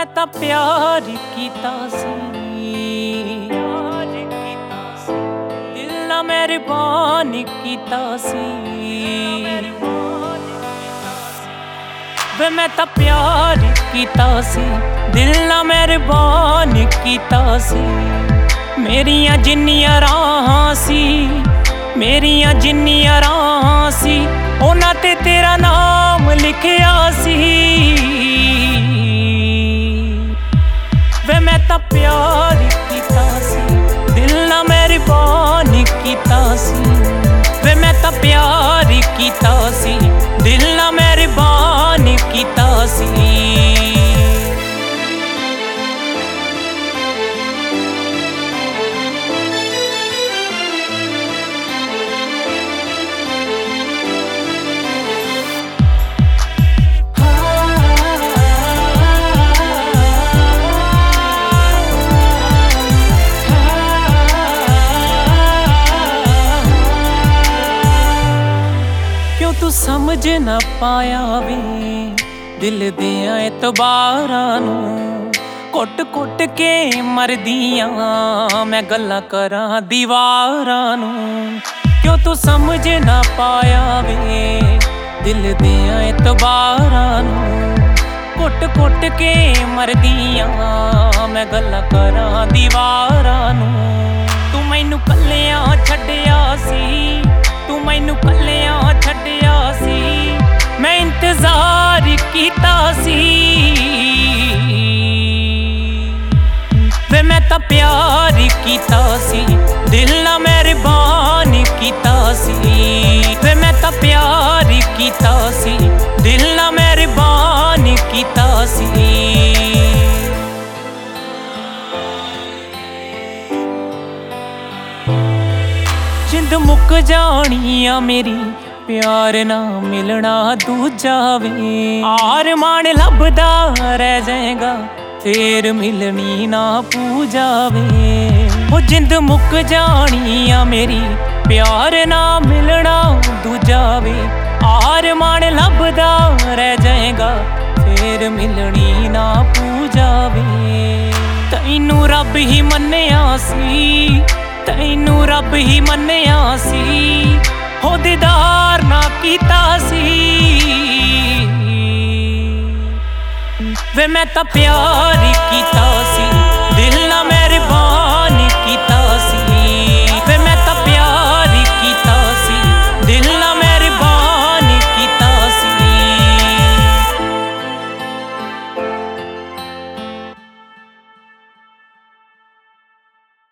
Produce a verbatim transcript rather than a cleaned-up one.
मैं तां प्यार कीता सी, दिल ना मेहरबान कीता सी। वे मैं तां प्यार कीता सी, दिल ना मेहरबान कीता सी। मेरियां जिन्नियां राहां सी, मेरियां जिन्नियां राहां सी, उन्हां ते तेरा नाम लिखिया सी। वे मैं तां प्यार कीता सी, दिल ना मेहरबान कीता सी। वे मैं तां प्यार कीता सी, दिल ना मेहरबान कीता सी। तू समझ ना पाया वे दिल दियां एतबारां नूं, कुट कुट के मरदियां मैं गल्लां करां दीवारां नूं। क्यों तू समझ ना पाया वे दिल दियां एतबारां नूं, कुट कुट के मरदियां मैं गल्लां करां दीवारां नूं। तू मैनू कल्लियां छड्डिया सी, तू मैनू कल्लियां छड्डिया सी, मैं इंतजार कीता सी। वे मैं तां प्यार कीता सी, दिल ना मेहरबान कीता सी। वे मैं तां प्यार कीता सी, दिल ना मेहरबान कीता सी। जिंद मुक जानी आ मेरी, प्यार ना मिलना दूजा वे। आर मान लभदा रह जाएगा, फिर मिलनी ना पूजा वे। ओ जिंद मुक जानी आ मेरी, प्यार ना मिलना दूजा वे। आर मान लभदा रह जाएगा, फिर मिलनी ना पूजा वे। तैनू रब ही मन्निया सी, तैनू रब ही मन्निया सी, हो दीदार ना कीता सी। वे मैं तां प्यार कीता सी,